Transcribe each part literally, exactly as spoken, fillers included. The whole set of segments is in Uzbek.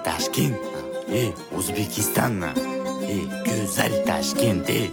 Tashkent, ey O'zbekistonmi? Ey go'zal Tashkent, ey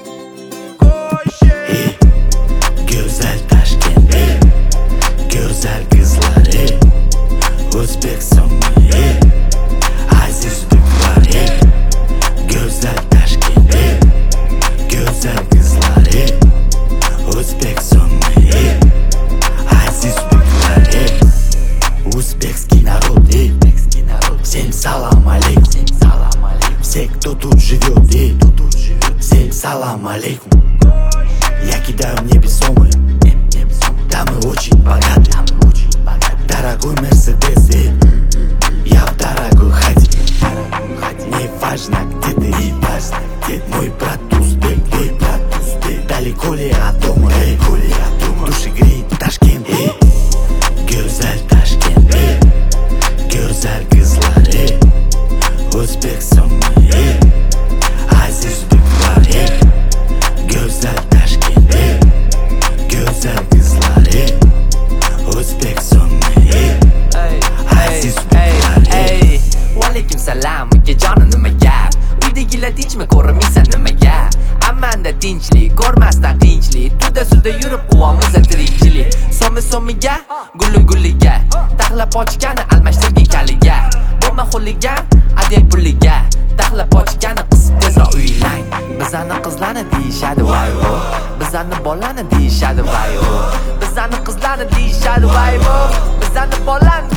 ey go'zal Tashkent, ey go'zal qizlar, ey O'zbekistonmi? Ey aziz do'stlar, ey go'zal Tashkent, ey go'zal qizlar, ey O'zbekistonmi? Ey aziz do'stlar, ey Узбекский народ, эй, всем салам алейкум, все, кто тут живет, эй, всем салам алейкум. Я кидаю невесомые, да мы очень богаты, дорогой Мерседес, эй, я в дорогой хате. Не важно, где ты, не важно, где мой брат Узбек, эй, брат Узбек, далеко ли от дома, эй, души греет Ташкент, эй, go'zal Tashkent, ey go'zal qizlar, ey O'zbekistonmi? Ey aziz do'stlar, ey go'zal Tashkent, ey go'zal qizlar, ey O'zbekistonmi? Ey aziz do'stlar, ey Alaykum salam, ukajonim nima gap? Uydagilar tinchmi, ko'rmaysan nima gap? Ammanda tinchlik, ko'rmasdan qiyinchilik, tuda suda yurib quvamiz tirikchilik. So'mi so'miga, guli guliga, taxlab ochgani almashtirgin kaliga. Bo'lma xuligan, adeng puliga, taxlab ochgani qisib tezroq uylang. Bizani qizlarni deyishadi voy o, bizani bolani deyishadi voy o, bizani qizlarni deyishadi voy o, bizani bolani